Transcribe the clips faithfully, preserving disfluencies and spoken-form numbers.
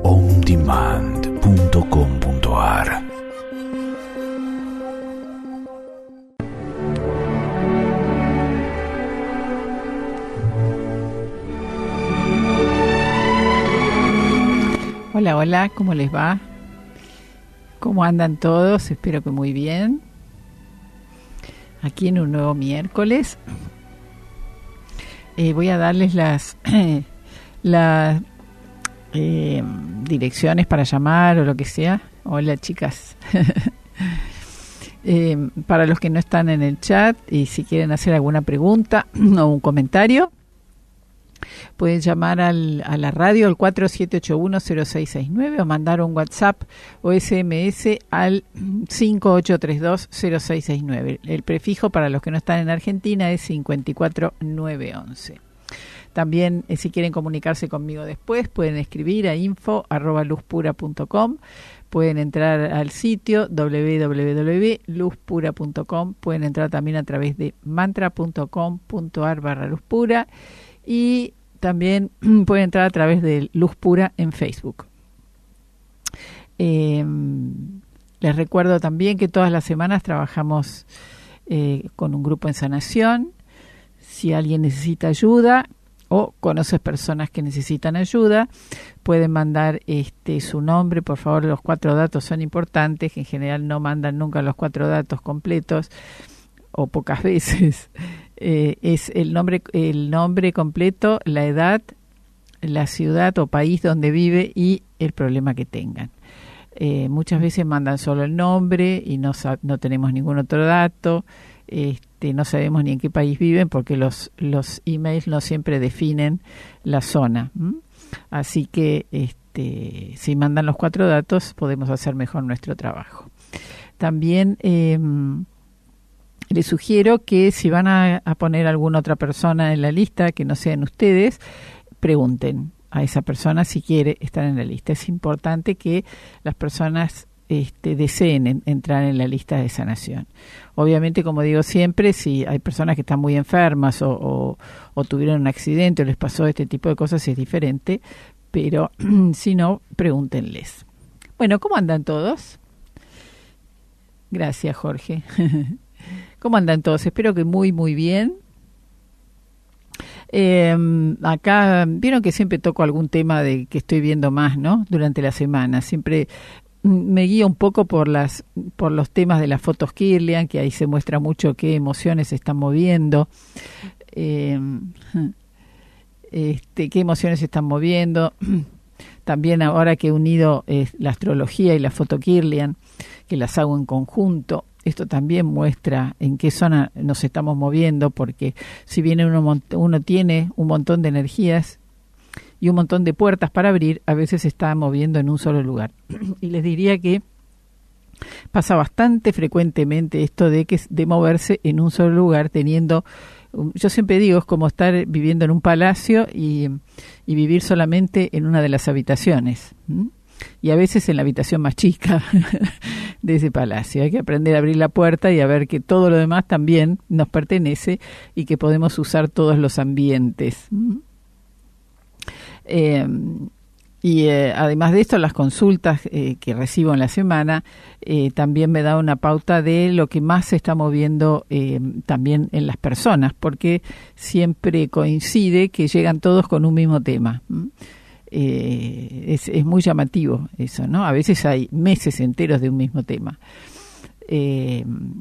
ondemand punto com punto ar. Hola, hola, ¿cómo les va? ¿Cómo andan todos? Espero que muy bien. Aquí en un nuevo miércoles. Eh, voy a darles las, las eh, direcciones para llamar o lo que sea. Hola, chicas. eh, para los que no están en el chat y si quieren hacer alguna pregunta o un comentario, pueden llamar al, a la radio al cuatro siete ocho uno cero seis seis nueve o mandar un WhatsApp o S M S al cinco ocho tres dos cero seis seis nueve. El prefijo para los que no están en Argentina es cincuenta y cuatro nueve once. También, eh, si quieren comunicarse conmigo después, pueden escribir a info arroba luzpura punto com. Pueden entrar al sitio doble u doble u doble u punto luzpura punto com. Pueden entrar también a través de mantra punto com punto ar barra luzpura. Y también pueden entrar a través de Luz Pura en Facebook. Eh, les recuerdo también que todas las semanas trabajamos eh, con un grupo en sanación. Si alguien necesita ayuda o conoces personas que necesitan ayuda, pueden mandar este su nombre. Por favor, los cuatro datos son importantes, que en general no mandan nunca los cuatro datos completos o pocas veces. Eh, es el nombre, el nombre completo, la edad, la ciudad o país donde vive y el problema que tengan. Eh, muchas veces mandan solo el nombre y no, no tenemos ningún otro dato. Este, no sabemos ni en qué país viven porque los, los emails no siempre definen la zona. ¿Mm? Así que este, si mandan los cuatro datos podemos hacer mejor nuestro trabajo. También eh, les sugiero que si van a, a poner alguna otra persona en la lista que no sean ustedes, pregunten a esa persona si quiere estar en la lista. Es importante que las personas este, deseen en, entrar en la lista de sanación. Obviamente, como digo siempre, si hay personas que están muy enfermas o, o, o tuvieron un accidente o les pasó este tipo de cosas, es diferente, pero si no, pregúntenles. Bueno, ¿cómo andan todos? Gracias, Jorge. ¿Cómo andan todos? Espero que muy, muy bien. Eh, acá, vieron que siempre toco algún tema de que estoy viendo más, ¿no? Durante la semana. Siempre me guío un poco por las por los temas de las fotos Kirlian, que ahí se muestra mucho qué emociones se están moviendo. Eh, este, qué emociones se están moviendo. También ahora que he unido eh, la astrología y la foto Kirlian, que las hago en conjunto, esto también muestra en qué zona nos estamos moviendo, porque si bien uno, uno tiene un montón de energías y un montón de puertas para abrir, a veces se está moviendo en un solo lugar. Y les diría que pasa bastante frecuentemente esto de que de moverse en un solo lugar, teniendo, yo siempre digo, es como estar viviendo en un palacio y, y vivir solamente en una de las habitaciones. ¿Mm? Y a veces en la habitación más chica de ese palacio. Hay que aprender a abrir la puerta y a ver que todo lo demás también nos pertenece y que podemos usar todos los ambientes. Eh, y eh, además de esto, las consultas eh, que recibo en la semana eh, también me da una pauta de lo que más se está moviendo eh, también en las personas, porque siempre coincide que llegan todos con un mismo tema. ¿Mm? Eh, es, es muy llamativo eso, ¿no? A veces hay meses enteros de un mismo tema. Eh,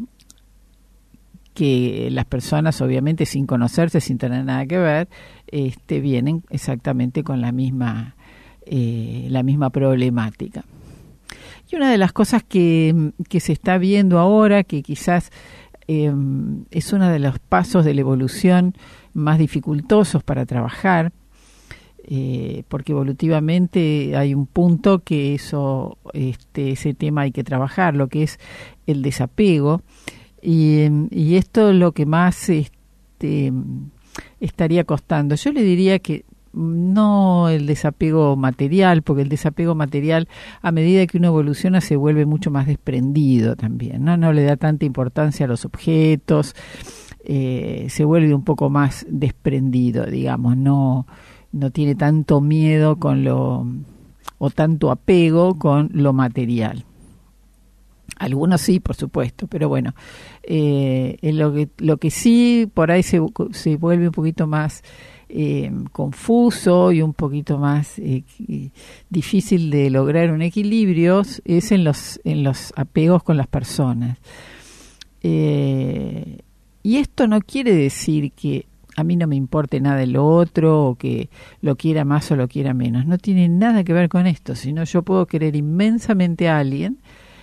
que las personas, obviamente, sin conocerse, sin tener nada que ver, este, vienen exactamente con la misma, eh, la misma problemática. Y una de las cosas que, que se está viendo ahora, que quizás eh, es uno de los pasos de la evolución más dificultosos para trabajar, Eh, porque evolutivamente hay un punto que eso, este, ese tema hay que trabajar, lo que es el desapego, y, y esto es lo que más este, estaría costando. Yo le diría que no el desapego material, porque el desapego material, a medida que uno evoluciona, se vuelve mucho más desprendido también, no, no le da tanta importancia a los objetos, eh, se vuelve un poco más desprendido, digamos, no no tiene tanto miedo con lo o tanto apego con lo material. Algunos sí, por supuesto, pero bueno, eh, lo que lo que sí por ahí se, se vuelve un poquito más eh, confuso y un poquito más eh, difícil de lograr un equilibrio es en los en los apegos con las personas. Eh, y esto no quiere decir que a mí no me importe nada el otro o que lo quiera más o lo quiera menos. No tiene nada que ver con esto, sino yo puedo querer inmensamente a alguien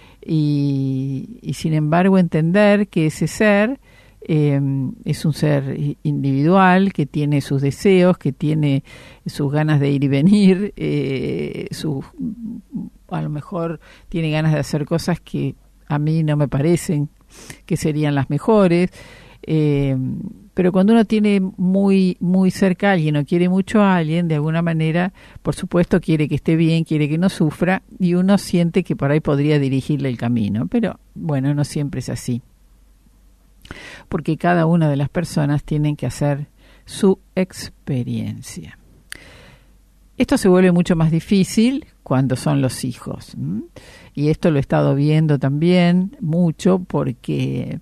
y, y sin embargo entender que ese ser eh, es un ser individual, que tiene sus deseos, que tiene sus ganas de ir y venir, eh, su, a lo mejor tiene ganas de hacer cosas que a mí no me parecen que serían las mejores. Eh, pero cuando uno tiene muy muy cerca a alguien o quiere mucho a alguien, de alguna manera, por supuesto, quiere que esté bien, quiere que no sufra, y uno siente que por ahí podría dirigirle el camino. Pero bueno, no siempre es así, porque cada una de las personas tienen que hacer su experiencia. Esto se vuelve mucho más difícil cuando son los hijos, ¿m? Y esto lo he estado viendo también mucho porque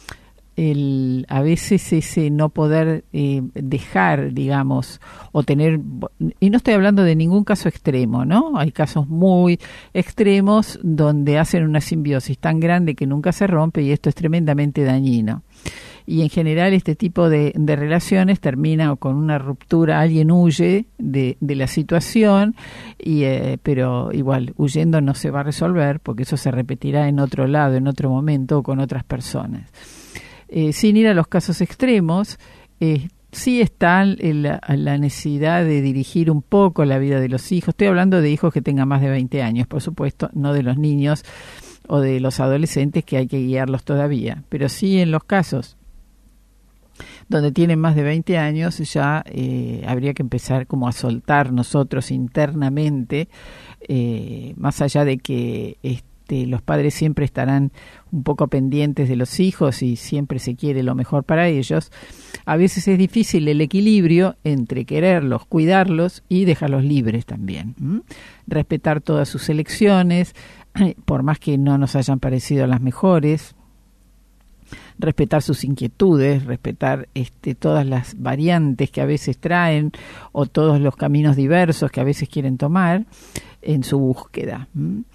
el, a veces ese no poder eh, dejar, digamos, o tener, y no estoy hablando de ningún caso extremo, ¿no? Hay casos muy extremos donde hacen una simbiosis tan grande que nunca se rompe y esto es tremendamente dañino. Y en general este tipo de, de relaciones termina con una ruptura, alguien huye de, de la situación, y, eh, pero igual huyendo no se va a resolver porque eso se repetirá en otro lado, en otro momento o con otras personas. Eh, sin ir a los casos extremos, eh, sí está la, la necesidad de dirigir un poco la vida de los hijos. Estoy hablando de hijos que tengan más de veinte años, por supuesto, no de los niños o de los adolescentes que hay que guiarlos todavía, pero sí en los casos donde tienen más de veinte años ya eh, habría que empezar como a soltar nosotros internamente, eh, más allá de que este, los padres siempre estarán un poco pendientes de los hijos y siempre se quiere lo mejor para ellos. A veces es difícil el equilibrio entre quererlos, cuidarlos y dejarlos libres también. ¿Mm? Respetar todas sus elecciones, por más que no nos hayan parecido las mejores. Respetar sus inquietudes, respetar este, todas las variantes que a veces traen o todos los caminos diversos que a veces quieren tomar en su búsqueda.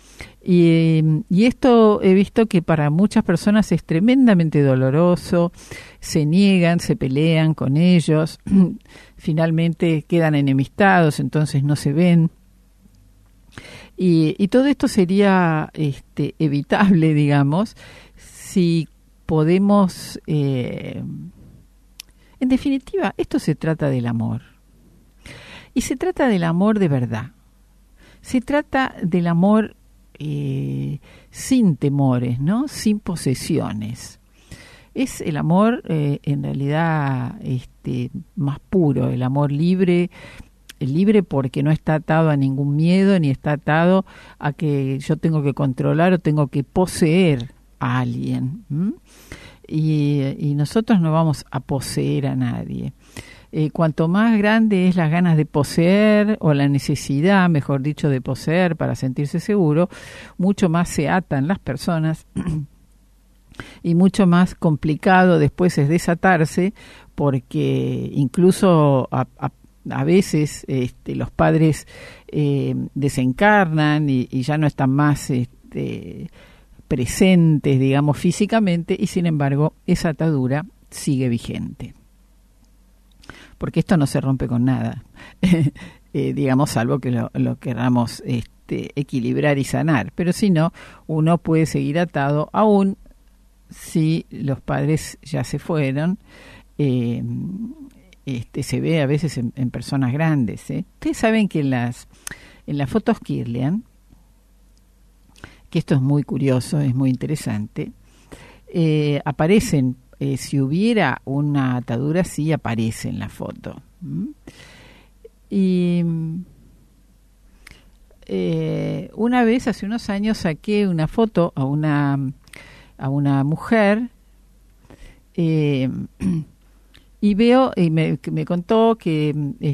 Y, y esto he visto que para muchas personas es tremendamente doloroso, se niegan, se pelean con ellos, finalmente quedan enemistados, entonces no se ven. Y, y todo esto sería este, evitable, digamos, si podemos, eh, en definitiva, esto se trata del amor. Y se trata del amor de verdad. Se trata del amor eh, sin temores, ¿no? Sin posesiones. Es el amor, eh, en realidad, este, más puro, el amor libre, libre porque no está atado a ningún miedo, ni está atado a que yo tengo que controlar o tengo que poseer a alguien. ¿Mm? Y, y nosotros no vamos a poseer a nadie. Eh, cuanto más grande es las ganas de poseer o la necesidad, mejor dicho, de poseer para sentirse seguro, mucho más se atan las personas y mucho más complicado después es desatarse, porque incluso a, a, a veces este, los padres eh, desencarnan y, y ya no están más este, presentes, digamos, físicamente, y sin embargo esa atadura sigue vigente. Porque esto no se rompe con nada, eh, digamos, salvo que lo, lo queramos este, equilibrar y sanar. Pero si no, uno puede seguir atado aún si los padres ya se fueron. Eh, este, se ve a veces en, en personas grandes. ¿eh? Ustedes saben que en las, en las fotos Kirlian, que esto es muy curioso, es muy interesante, eh, aparecen, eh, si hubiera una atadura así, aparece en la foto. ¿Mm? Y eh, una vez, hace unos años, saqué una foto a una, a una mujer eh, y veo, y me, me contó que,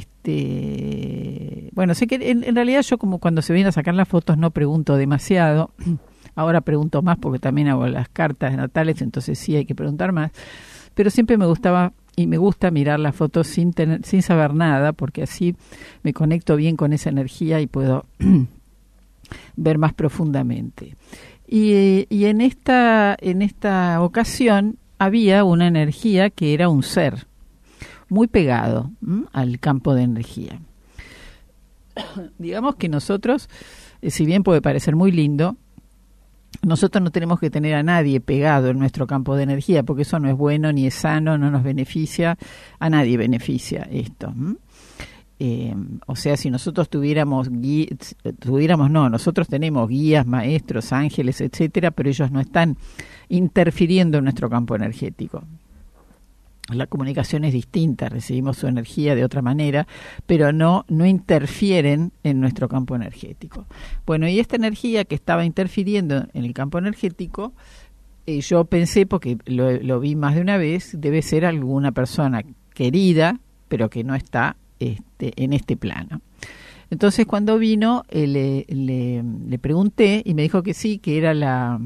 este bueno, sé que en, en realidad yo como cuando se vienen a sacar las fotos no pregunto demasiado, ahora pregunto más porque también hago las cartas natales, entonces sí hay que preguntar más, pero siempre me gustaba y me gusta mirar las fotos sin tener, sin saber nada, porque así me conecto bien con esa energía y puedo ver más profundamente. Y, y en esta, en esta ocasión había una energía que era un ser muy pegado ¿m? al campo de energía. Digamos que nosotros, eh, si bien puede parecer muy lindo, nosotros no tenemos que tener a nadie pegado en nuestro campo de energía, porque eso no es bueno ni es sano, no nos beneficia, a nadie beneficia esto. ¿m? Eh, o sea, si nosotros tuviéramos guías, tuviéramos no, nosotros tenemos guías, maestros, ángeles, etcétera, pero ellos no están interfiriendo en nuestro campo energético. La comunicación es distinta, recibimos su energía de otra manera, pero no, no interfieren en nuestro campo energético. Bueno, y esta energía que estaba interfiriendo en el campo energético, eh, yo pensé, porque lo, lo vi más de una vez, debe ser alguna persona querida, pero que no está este, en este plano. Entonces cuando vino, eh, le, le, le pregunté y me dijo que sí, que era la,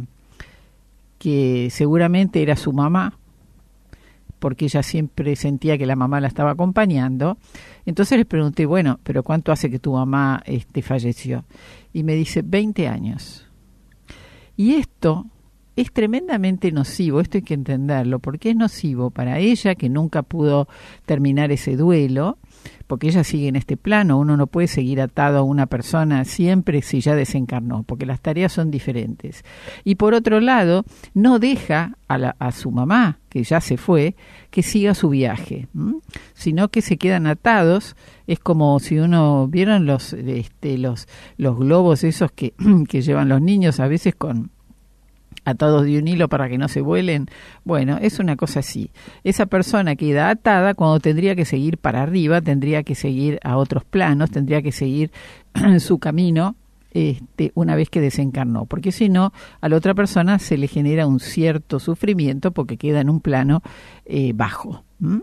que seguramente era su mamá, porque ella siempre sentía que la mamá la estaba acompañando. Entonces les pregunté, bueno, ¿pero cuánto hace que tu mamá este, falleció? Y me dice, veinte años. Y esto es tremendamente nocivo, esto hay que entenderlo, porque es nocivo para ella, que nunca pudo terminar ese duelo, porque ella sigue en este plano. Uno no puede seguir atado a una persona siempre si ya desencarnó, porque las tareas son diferentes. Y por otro lado, no deja a, la, a su mamá, que ya se fue, que siga su viaje, ¿m? Sino que se quedan atados. Es como si uno, ¿vieron los, este, los, los globos esos que, que llevan los niños a veces con atados de un hilo para que no se vuelen? Bueno, es una cosa así. Esa persona queda atada cuando tendría que seguir para arriba, tendría que seguir a otros planos, tendría que seguir su camino este, una vez que desencarnó, porque si no, a la otra persona se le genera un cierto sufrimiento porque queda en un plano eh, bajo. ¿Mm?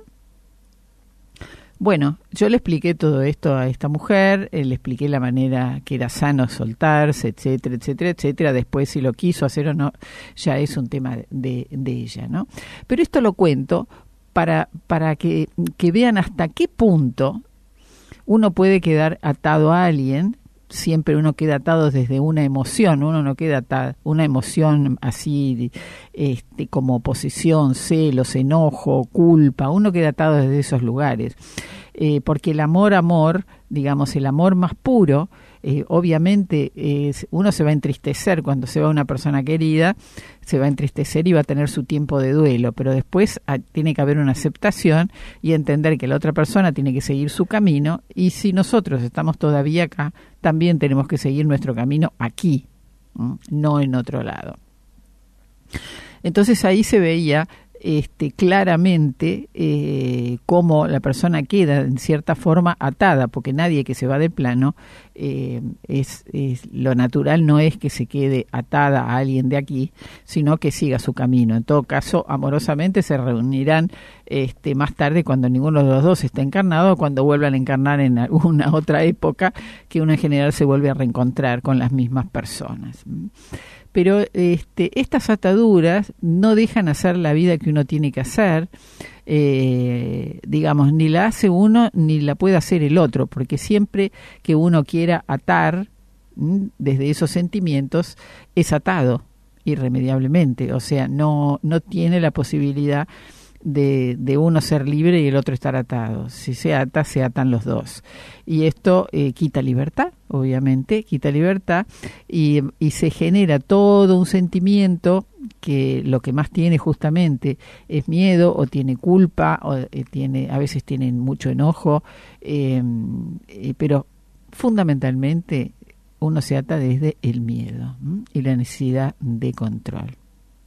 Bueno, yo le expliqué todo esto a esta mujer, eh, le expliqué la manera que era sano soltarse, etcétera, etcétera, etcétera. Después, si lo quiso hacer o no, ya es un tema de, de ella, ¿no? Pero esto lo cuento para, para que, que vean hasta qué punto uno puede quedar atado a alguien. Siempre uno queda atado desde una emoción, uno no queda atado, una emoción así este, como posesión, celos, enojo, culpa, uno queda atado desde esos lugares, eh, porque el amor, amor, digamos, el amor más puro, eh, obviamente es, uno se va a entristecer cuando se va una persona querida, se va a entristecer y va a tener su tiempo de duelo, pero después a, tiene que haber una aceptación y entender que la otra persona tiene que seguir su camino, y si nosotros estamos todavía acá, también tenemos que seguir nuestro camino aquí, ¿no? No en otro lado. Entonces ahí se veía este, claramente eh, cómo la persona queda en cierta forma atada, porque nadie que se va de plano, eh, es, es lo natural no es que se quede atada a alguien de aquí, sino que siga su camino. En todo caso, amorosamente se reunirán este, más tarde cuando ninguno de los dos esté encarnado, o cuando vuelvan a encarnar en alguna otra época, que uno en general se vuelve a reencontrar con las mismas personas. Pero este, estas ataduras no dejan hacer la vida que uno tiene que hacer, eh, digamos, ni la hace uno ni la puede hacer el otro, porque siempre que uno quiera atar ¿m? desde esos sentimientos, es atado irremediablemente, o sea, no, no tiene la posibilidad de, de uno ser libre y el otro estar atado. Si se ata, se atan los dos. Y esto eh, quita libertad, obviamente, quita libertad y, y se genera todo un sentimiento que lo que más tiene justamente es miedo, o tiene culpa, o eh, tiene, a veces tienen mucho enojo, eh, eh, pero fundamentalmente uno se ata desde el miedo ¿m? y la necesidad de control.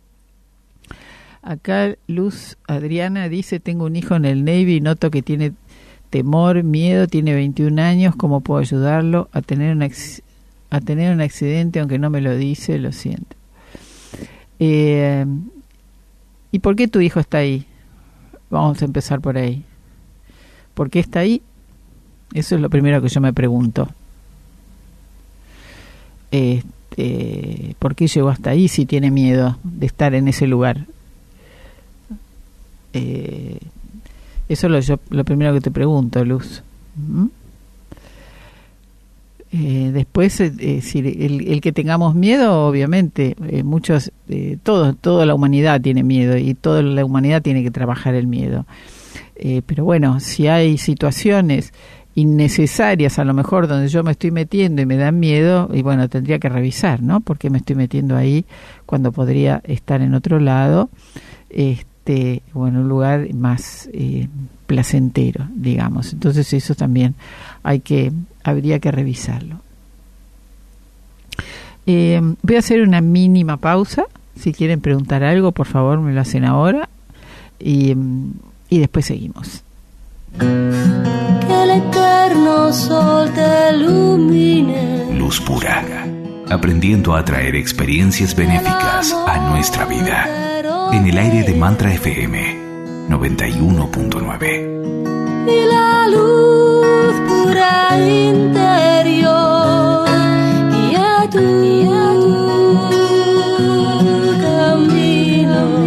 Acá Luz Adriana dice, tengo un hijo en el Navy y noto que tiene temor, miedo, tiene veintiún años, ¿cómo puedo ayudarlo a tener un, a tener un accidente aunque no me lo dice? Lo siento. Eh, ¿Y por qué tu hijo está ahí? Vamos a empezar por ahí. ¿Por qué está ahí? Eso es lo primero que yo me pregunto. Este, ¿por qué llegó hasta ahí si tiene miedo de estar en ese lugar? Eh, eso es lo, yo, lo primero que te pregunto, Luz. ¿Mm? Eh, después, eh, si el, el que tengamos miedo, obviamente, eh, muchos, eh, todos, toda la humanidad tiene miedo y toda la humanidad tiene que trabajar el miedo. Eh, pero bueno, si hay situaciones innecesarias, a lo mejor donde yo me estoy metiendo y me dan miedo, y bueno, tendría que revisar, ¿no? ¿Por qué me estoy metiendo ahí cuando podría estar en otro lado? Este, bueno, un lugar más eh, placentero, digamos. Entonces eso también hay que, habría que revisarlo. Eh, voy a hacer una mínima pausa. Si quieren preguntar algo, por favor, me lo hacen ahora. Y, y después seguimos. Que el eterno sol te ilumine. Luz pura, aprendiendo a traer experiencias benéficas a nuestra vida. En el aire de Mantra F M noventa y uno punto nueve. Y la luz pura interior y a tu, y a tu camino,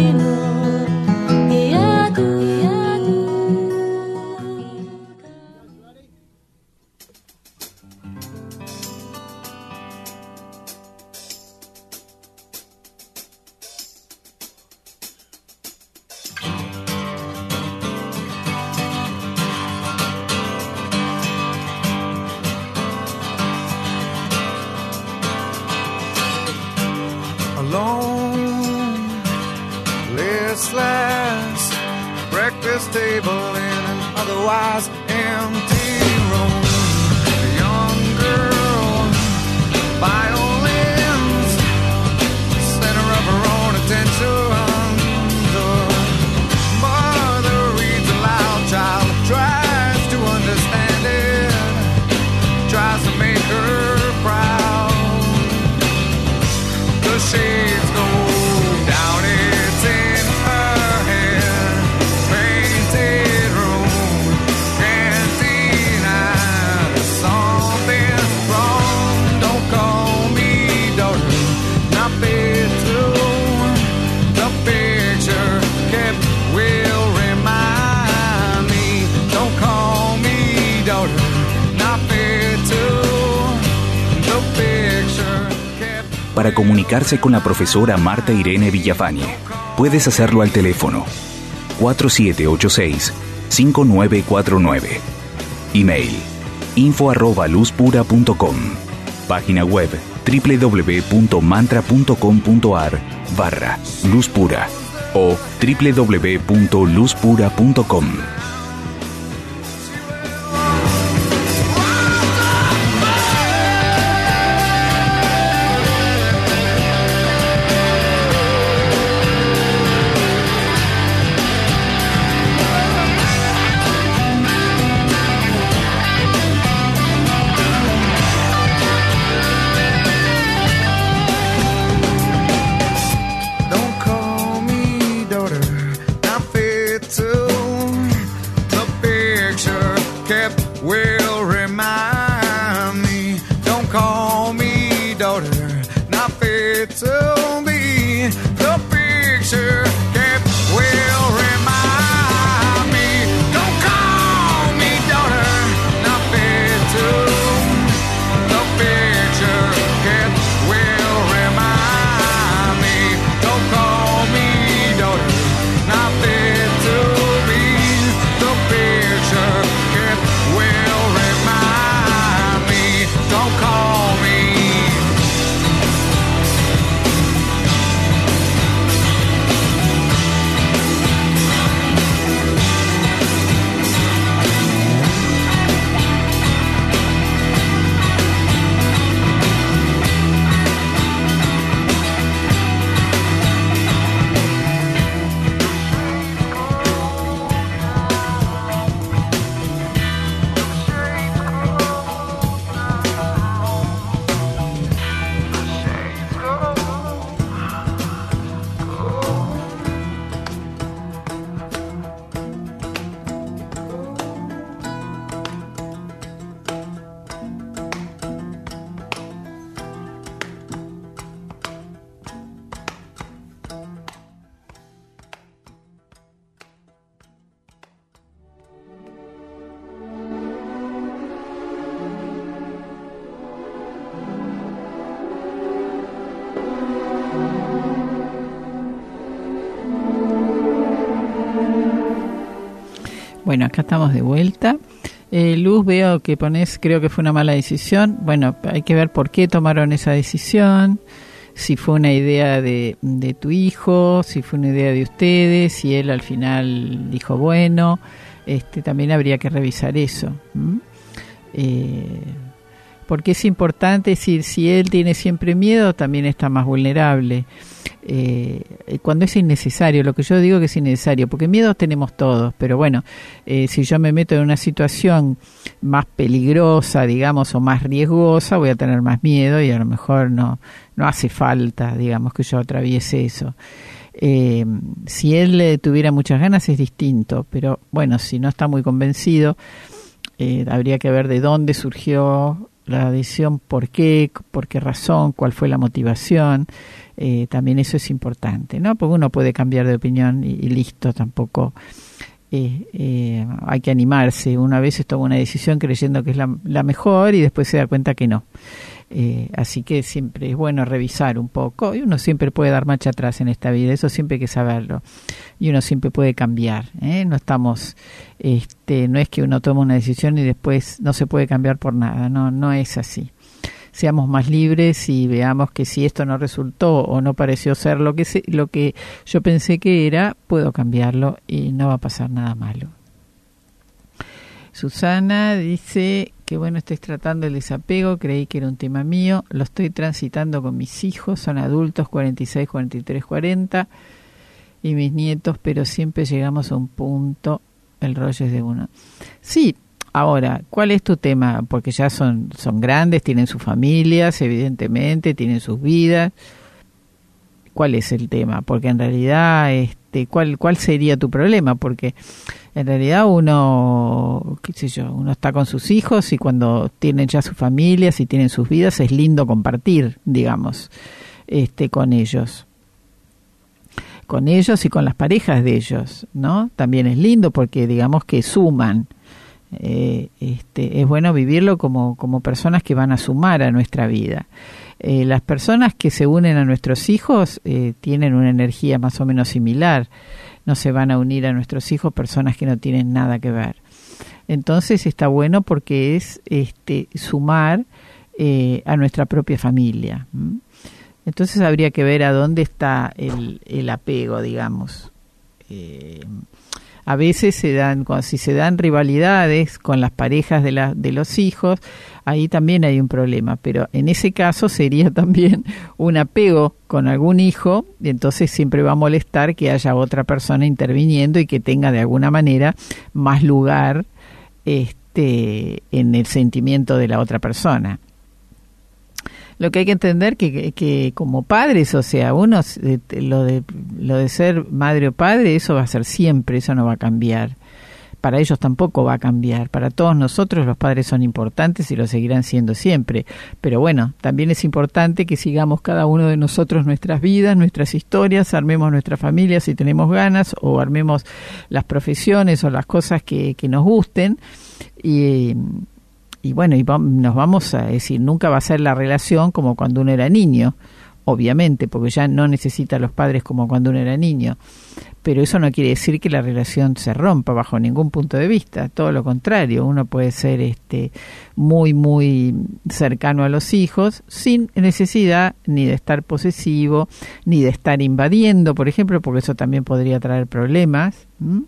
y a tu, y a tu. Table in an otherwise empty room. A young girl, violins, center of her own attention. The mother reads aloud, child tries to understand it, tries to make her proud. The shades go down, it's in her head. Para comunicarse con la profesora Marta Irene Villafañe, puedes hacerlo al teléfono cuatro siete ocho seis, cinco nueve cuatro nueve. Email info arroba luzpura punto com. Página web doble u doble u doble u punto mantra punto com punto a r barra Luz Pura o doble u doble u doble u punto luz pura punto com. Bueno, acá estamos de vuelta. Eh, Luz, veo que pones, creo que fue una mala decisión. Bueno, hay que ver por qué tomaron esa decisión, si fue una idea de, de tu hijo, si fue una idea de ustedes, si él al final dijo bueno, este, también habría que revisar eso. ¿Mm? Eh, porque es importante decir, si él tiene siempre miedo, también está más vulnerable. Eh, cuando es innecesario, lo que yo digo que es innecesario, porque miedos tenemos todos, pero bueno, eh, si yo me meto en una situación más peligrosa, digamos, o más riesgosa, voy a tener más miedo y a lo mejor no, no hace falta, digamos, que yo atraviese eso. Eh, si él eh, tuviera muchas ganas es distinto, pero bueno, si no está muy convencido, eh, habría que ver de dónde surgió la decisión, por qué, por qué razón, cuál fue la motivación. Eh, también eso es importante, ¿no? Porque uno puede cambiar de opinión y, y listo, tampoco eh, eh, hay que animarse. Uno a veces toma una decisión creyendo que es la, la mejor y después se da cuenta que no. Eh, así que siempre es bueno revisar un poco, y uno siempre puede dar marcha atrás en esta vida, eso siempre hay que saberlo, y uno siempre puede cambiar, ¿eh? No estamos, este, no es que uno toma una decisión y después no se puede cambiar por nada, no, no es así. Seamos más libres y veamos que si esto no resultó o no pareció ser lo que se, lo que yo pensé que era, puedo cambiarlo y no va a pasar nada malo. Susana dice que bueno, estoy tratando el desapego, creí que era un tema mío, lo estoy transitando con mis hijos, son adultos, cuarenta y seis, cuarenta y tres, cuarenta, y mis nietos, pero siempre llegamos a un punto, el rollo es de uno. Sí, ahora, ¿cuál es tu tema? Porque ya son, son grandes, tienen sus familias, evidentemente, tienen sus vidas. ¿Cuál es el tema? Porque en realidad, este, ¿cuál, cuál sería tu problema? Porque en realidad uno, qué sé yo, uno está con sus hijos y cuando tienen ya sus familias y tienen sus vidas es lindo compartir, digamos, este, con ellos. Con ellos y con las parejas de ellos, ¿no? También es lindo porque digamos que suman. Eh, este, es bueno vivirlo como, como personas que van a sumar a nuestra vida. Eh, las personas que se unen a nuestros hijos eh, tienen una energía más o menos similar. No se van a unir a nuestros hijos personas que no tienen nada que ver. Entonces está bueno porque es este, sumar eh, a nuestra propia familia. ¿Mm? Entonces habría que ver a dónde está el, el apego, digamos. Eh, A veces se dan, si se dan rivalidades con las parejas de, la, de los hijos, ahí también hay un problema, pero en ese caso sería también un apego con algún hijo, y entonces siempre va a molestar que haya otra persona interviniendo y que tenga de alguna manera más lugar este, en el sentimiento de la otra persona. Lo que hay que entender que, que, que como padres, o sea, uno lo de lo de ser madre o padre, eso va a ser siempre, eso no va a cambiar. Para ellos tampoco va a cambiar. Para todos nosotros los padres son importantes y lo seguirán siendo siempre. Pero bueno, también es importante que sigamos cada uno de nosotros nuestras vidas, nuestras historias, armemos nuestra familia si tenemos ganas, o armemos las profesiones o las cosas que, que nos gusten. Y Y bueno, y nos vamos a decir, nunca va a ser la relación como cuando uno era niño, obviamente, porque ya no necesita a los padres como cuando uno era niño. Pero eso no quiere decir que la relación se rompa bajo ningún punto de vista, todo lo contrario, uno puede ser este muy, muy cercano a los hijos sin necesidad ni de estar posesivo, ni de estar invadiendo, por ejemplo, porque eso también podría traer problemas, ¿m?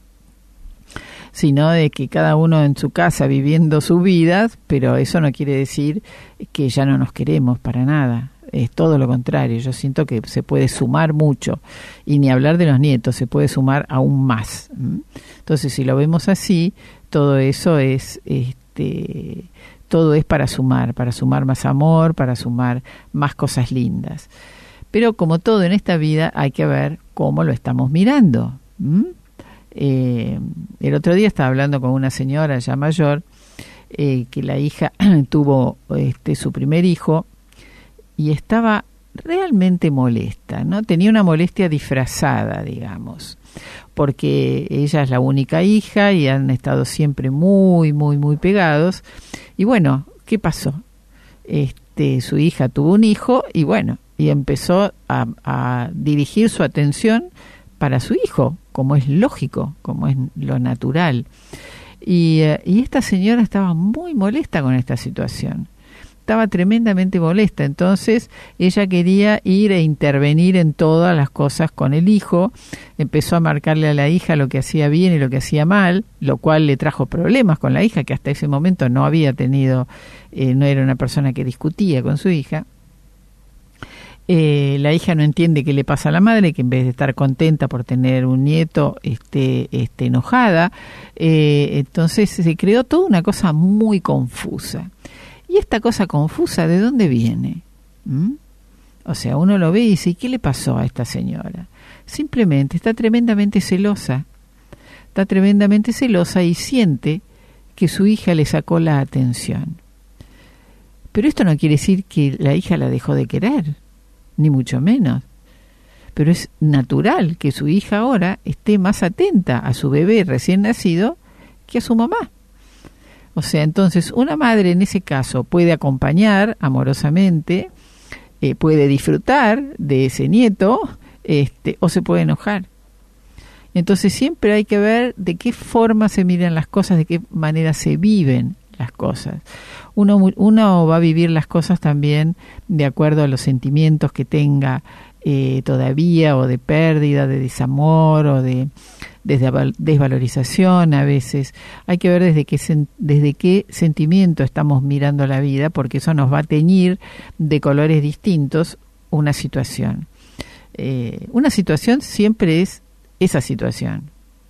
Sino de que cada uno en su casa viviendo su vida, pero eso no quiere decir que ya no nos queremos para nada, es todo lo contrario. Yo siento que se puede sumar mucho, y ni hablar de los nietos, se puede sumar aún más. Entonces, si lo vemos así, todo eso es, este, todo es para sumar, para sumar más amor, para sumar más cosas lindas. Pero como todo en esta vida, hay que ver cómo lo estamos mirando. ¿Mm? Eh, el otro día estaba hablando con una señora ya mayor, eh, que la hija tuvo este, su primer hijo y estaba realmente molesta, ¿no? Tenía una molestia disfrazada, digamos, porque ella es la única hija y han estado siempre muy, muy, muy pegados. Y bueno, ¿qué pasó? Este, su hija tuvo un hijo y bueno, y empezó a, a dirigir su atención para su hijo, como es lógico, como es lo natural. Y, eh, y esta señora estaba muy molesta con esta situación. Estaba tremendamente molesta, entonces ella quería ir e intervenir en todas las cosas con el hijo, empezó a marcarle a la hija lo que hacía bien y lo que hacía mal, lo cual le trajo problemas con la hija, que hasta ese momento no había tenido, eh, no era una persona que discutía con su hija. Eh, la hija no entiende qué le pasa a la madre, que en vez de estar contenta por tener un nieto, esté, esté enojada, eh, entonces se creó toda una cosa muy confusa. ¿Y esta cosa confusa de dónde viene? ¿Mm? O sea, uno lo ve y dice, ¿y qué le pasó a esta señora? Simplemente está tremendamente celosa. Está tremendamente celosa y siente que su hija le sacó la atención. Pero esto no quiere decir que la hija la dejó de querer, ni mucho menos. Pero es natural que su hija ahora esté más atenta a su bebé recién nacido que a su mamá. O sea, entonces una madre en ese caso puede acompañar amorosamente, eh, puede disfrutar de ese nieto, este, o se puede enojar. Entonces siempre hay que ver de qué forma se miran las cosas, de qué manera se viven las cosas. Uno, uno va a vivir las cosas también de acuerdo a los sentimientos que tenga eh, todavía, o de pérdida, de desamor, o de desde desvalorización a veces. Hay que ver desde qué, desde qué sentimiento estamos mirando la vida, porque eso nos va a teñir de colores distintos una situación. Eh, una situación siempre es esa situación.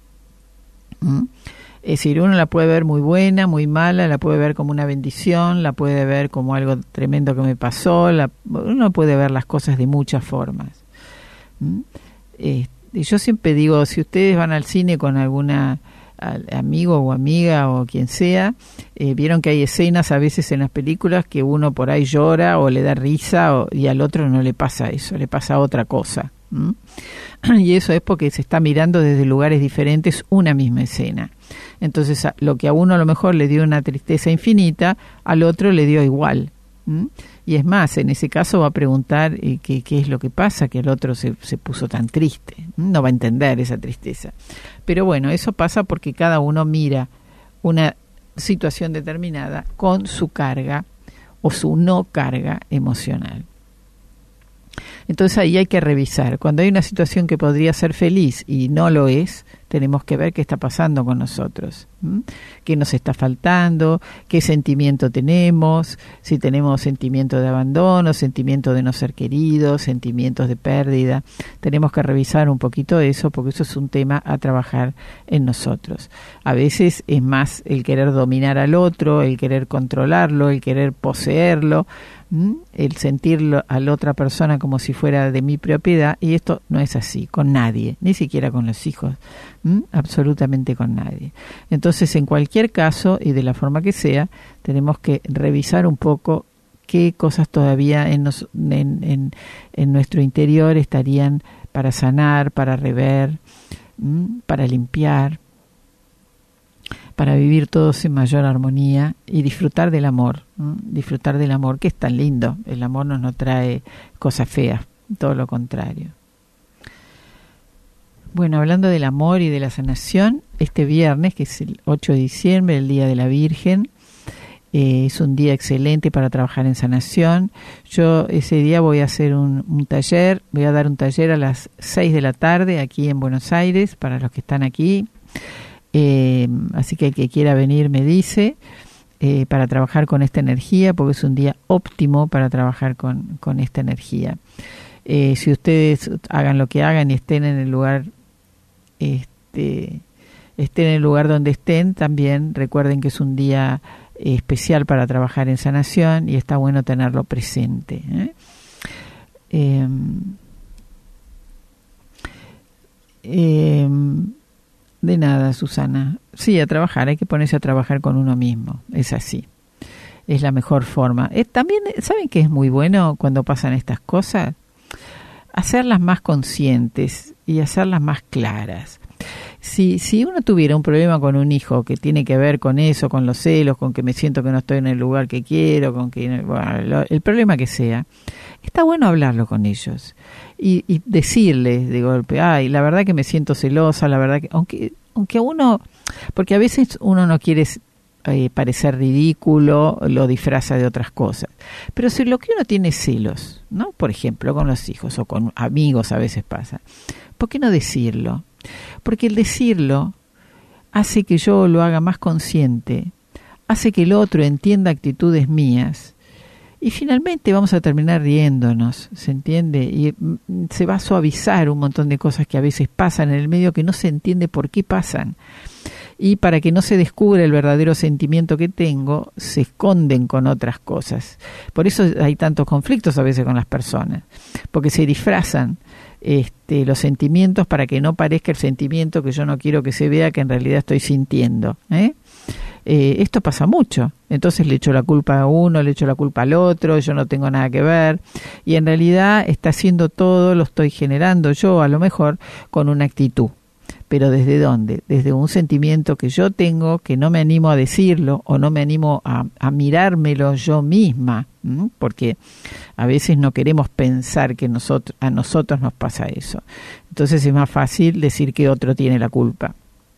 ¿Mm? Es decir, uno la puede ver muy buena, muy mala, la puede ver como una bendición, la puede ver como algo tremendo que me pasó, la, uno puede ver las cosas de muchas formas. ¿Mm? Eh, Yo siempre digo, si ustedes van al cine con alguna amigo o amiga o quien sea, eh, vieron que hay escenas a veces en las películas que uno por ahí llora o le da risa, o, y al otro no le pasa eso, le pasa otra cosa. ¿Mm? Y eso es porque se está mirando desde lugares diferentes una misma escena. Entonces, lo que a uno a lo mejor le dio una tristeza infinita, al otro le dio igual. ¿Mm? Y es más, en ese caso va a preguntar eh, qué, qué es lo que pasa, que el otro se, se puso tan triste. ¿Mm? No va a entender esa tristeza. Pero bueno, eso pasa porque cada uno mira una situación determinada con su carga o su no carga emocional. Entonces ahí hay que revisar. Cuando hay una situación que podría ser feliz y no lo es, tenemos que ver qué está pasando con nosotros, ¿Mm? qué nos está faltando, qué sentimiento tenemos, si tenemos sentimiento de abandono, sentimiento de no ser queridos, sentimientos de pérdida. Tenemos que revisar un poquito eso, porque eso es un tema a trabajar en nosotros. A veces es más el querer dominar al otro, el querer controlarlo, el querer poseerlo, ¿Mm? el sentirlo a la otra persona como si fuera de mi propiedad, y esto no es así con nadie, ni siquiera con los hijos, ¿Mm? absolutamente con nadie. Entonces, en cualquier caso y de la forma que sea, tenemos que revisar un poco qué cosas todavía en, nos, en, en, en nuestro interior estarían para sanar, para rever, ¿Mm? para limpiar, para vivir todos en mayor armonía y disfrutar del amor, ¿no? Disfrutar del amor, que es tan lindo. El amor nos no trae cosas feas, todo lo contrario. Bueno, hablando del amor y de la sanación, este viernes, que es el ocho de diciembre, el Día de la Virgen, eh, es un día excelente para trabajar en sanación. Yo ese día voy a hacer un, un taller, voy a dar un taller a las seis de la tarde aquí en Buenos Aires, para los que están aquí. Eh, así que el que quiera venir me dice, eh, para trabajar con esta energía, porque es un día óptimo para trabajar con, con esta energía. Eh, si ustedes hagan lo que hagan y estén en el lugar, este, estén en el lugar donde estén, también recuerden que es un día eh, especial para trabajar en sanación y está bueno tenerlo presente. ¿eh? Eh, eh, De nada, Susana. Sí, a trabajar, hay que ponerse a trabajar con uno mismo, es así. Es la mejor forma. Eh, también, ¿saben qué es muy bueno cuando pasan estas cosas? Hacerlas más conscientes y hacerlas más claras. Si, si uno tuviera un problema con un hijo que tiene que ver con eso, con los celos, con que me siento que no estoy en el lugar que quiero, con que bueno, lo, el problema que sea, está bueno hablarlo con ellos y, y decirles de golpe, ay, la verdad que me siento celosa, la verdad que, aunque, aunque uno, porque a veces uno no quiere eh, parecer ridículo, lo disfraza de otras cosas, pero si lo que uno tiene es celos, ¿no? Por ejemplo, con los hijos o con amigos a veces pasa, ¿por qué no decirlo? Porque el decirlo hace que yo lo haga más consciente, hace que el otro entienda actitudes mías y finalmente vamos a terminar riéndonos, ¿se entiende? Y se va a suavizar un montón de cosas que a veces pasan en el medio que no se entiende por qué pasan. Y para que no se descubra el verdadero sentimiento que tengo, se esconden con otras cosas. Por eso hay tantos conflictos a veces con las personas, porque se disfrazan Este, los sentimientos para que no parezca el sentimiento que yo no quiero que se vea que en realidad estoy sintiendo, ¿eh? Eh, esto pasa mucho, entonces le echo la culpa a uno, le echo la culpa al otro, yo no tengo nada que ver y en realidad está haciendo todo, lo estoy generando yo a lo mejor con una actitud. ¿Pero desde dónde? Desde un sentimiento que yo tengo, que no me animo a decirlo o no me animo a, a mirármelo yo misma, ¿m? Porque a veces no queremos pensar que nosotros, a nosotros nos pasa eso. Entonces es más fácil decir que otro tiene la culpa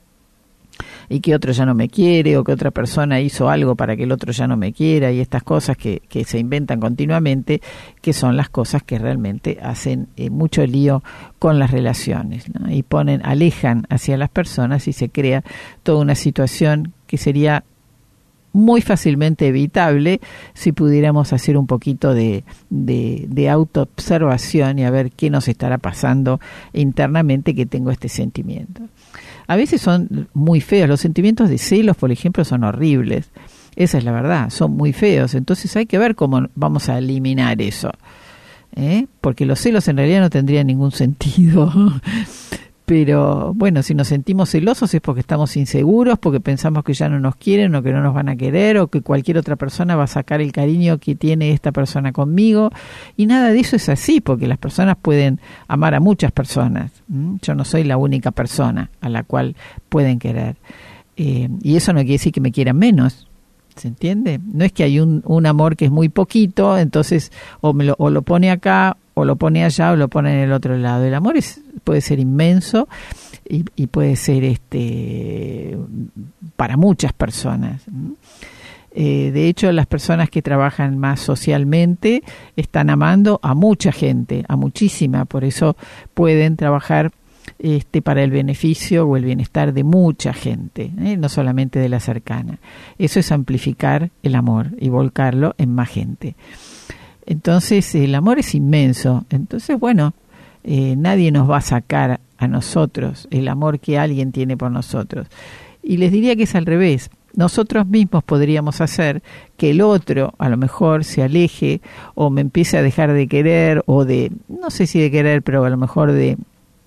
y que otro ya no me quiere o que otra persona hizo algo para que el otro ya no me quiera y estas cosas que, que se inventan continuamente, que son las cosas que realmente hacen eh, mucho lío con las relaciones, ¿no? Y ponen, alejan hacia las personas y se crea toda una situación que sería muy fácilmente evitable si pudiéramos hacer un poquito de, de, de autoobservación y a ver qué nos estará pasando internamente que tengo este sentimiento. A veces son muy feos, los sentimientos de celos, por ejemplo, son horribles, esa es la verdad, son muy feos, entonces hay que ver cómo vamos a eliminar eso, ¿eh? Porque los celos en realidad no tendrían ningún sentido. Pero bueno, si nos sentimos celosos es porque estamos inseguros, porque pensamos que ya no nos quieren o que no nos van a querer o que cualquier otra persona va a sacar el cariño que tiene esta persona conmigo. Y nada de eso es así, porque las personas pueden amar a muchas personas. ¿Mm? Yo no soy la única persona a la cual pueden querer. Eh, y eso no quiere decir que me quieran menos. ¿Se entiende? No es que hay un, un amor que es muy poquito, entonces o, me lo, o lo pone acá, o lo pone allá, o lo pone en el otro lado. El amor es, puede ser inmenso y, y puede ser este para muchas personas. Eh, de hecho, las personas que trabajan más socialmente están amando a mucha gente, a muchísima, por eso pueden trabajar Este, para el beneficio o el bienestar de mucha gente, ¿eh? No solamente de la cercana. Eso es amplificar el amor y volcarlo en más gente. Entonces el amor es inmenso. Entonces bueno, eh, nadie nos va a sacar a nosotros el amor que alguien tiene por nosotros. Y les diría que es al revés. Nosotros mismos podríamos hacer que el otro a lo mejor se aleje o me empiece a dejar de querer o de, no sé si de querer, pero a lo mejor de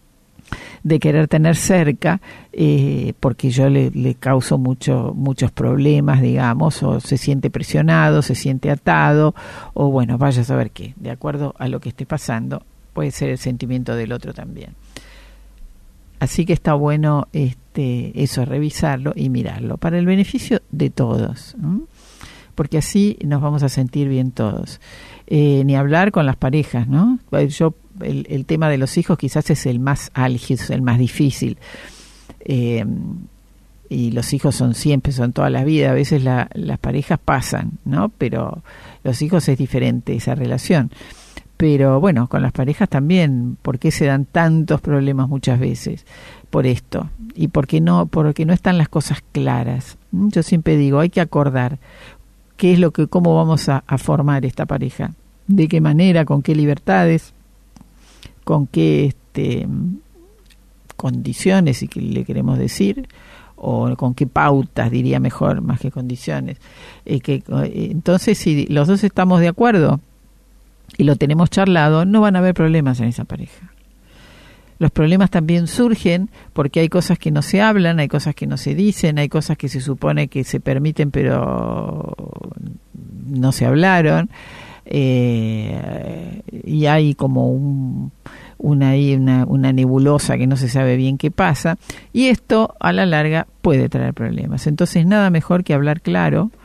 de querer tener cerca, eh, porque yo le, le causo mucho, muchos problemas, digamos, o se siente presionado, se siente atado, o bueno, vaya a saber qué, de acuerdo a lo que esté pasando, puede ser el sentimiento del otro también. Así que está bueno este, eso, revisarlo y mirarlo, para el beneficio de todos, ¿no? Porque así nos vamos a sentir bien todos. Eh, ni hablar con las parejas, ¿no? Yo El, el tema de los hijos quizás es el más álgido, el más difícil. Eh, y los hijos son siempre, son toda la vida. A veces la, las parejas pasan, ¿no? Pero los hijos es diferente esa relación. Pero bueno, con las parejas también, ¿por qué se dan tantos problemas muchas veces? Por esto. Y porque no, porque no están las cosas claras. Yo siempre digo, hay que acordar qué es lo que, cómo vamos a, a formar esta pareja, de qué manera, con qué libertades, con qué este, condiciones, si le queremos decir, o con qué pautas, diría mejor, más que condiciones. Eh, que, eh, entonces, si los dos estamos de acuerdo y lo tenemos charlado, no van a haber problemas en esa pareja. Los problemas también surgen porque hay cosas que no se hablan, hay cosas que no se dicen, hay cosas que se supone que se permiten pero no se hablaron. Eh, y hay como un, una, una, una nebulosa que no se sabe bien qué pasa, y esto a la larga puede traer problemas. Entonces nada mejor que hablar claro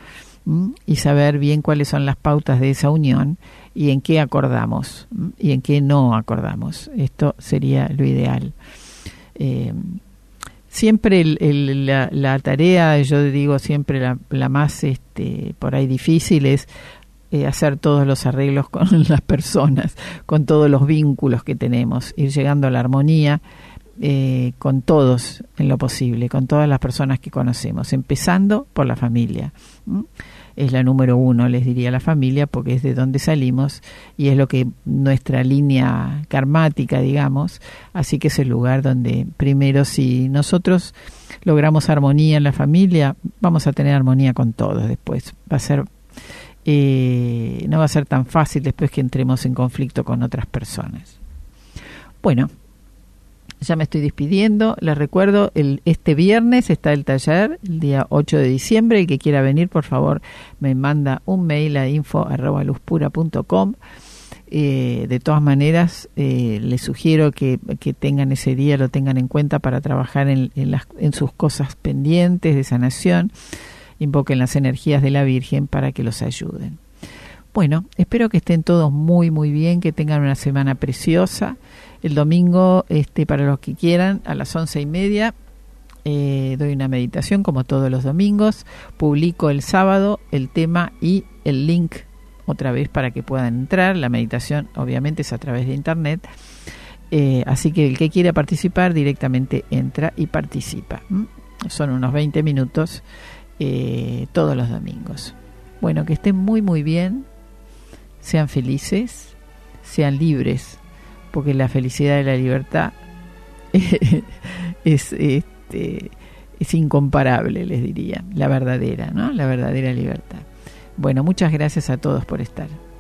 ¿m? Y saber bien cuáles son las pautas de esa unión y en qué acordamos, ¿m? Y en qué no acordamos. Esto sería lo ideal. Eh, siempre el, el, la, la tarea, yo digo siempre la, la más este, por ahí difícil es eh, hacer todos los arreglos con las personas, con todos los vínculos que tenemos, ir llegando a la armonía eh, con todos en lo posible, con todas las personas que conocemos, empezando por la familia. ¿Mm? Es la número uno, les diría, la familia, porque es de donde salimos y es lo que nuestra línea karmática, digamos, así que es el lugar donde primero, si nosotros logramos armonía en la familia, vamos a tener armonía con todos después. Va a ser, eh, no va a ser tan fácil después que entremos en conflicto con otras personas. Bueno, ya me estoy despidiendo. Les recuerdo, el, este viernes está el taller, el día ocho de diciembre. El que quiera venir, por favor, me manda un mail a info arroba luzpura punto com. Eh, de todas maneras, eh, les sugiero que, que tengan ese día, lo tengan en cuenta para trabajar en, en, las, en sus cosas pendientes de sanación. Invoquen las energías de la Virgen para que los ayuden. Bueno, espero que estén todos muy, muy bien, que tengan una semana preciosa. El domingo, este, para los que quieran, a las once y media, eh, doy una meditación como todos los domingos. Publico el sábado el tema y el link otra vez para que puedan entrar. La meditación obviamente es a través de internet. Eh, así que el que quiera participar directamente entra y participa. ¿Mm? Son unos veinte minutos eh, todos los domingos. Bueno, que estén muy, muy bien. Sean felices, sean libres, porque la felicidad y la libertad es, este, es incomparable, les diría, la verdadera, ¿no? La verdadera libertad. Bueno, muchas gracias a todos por estar.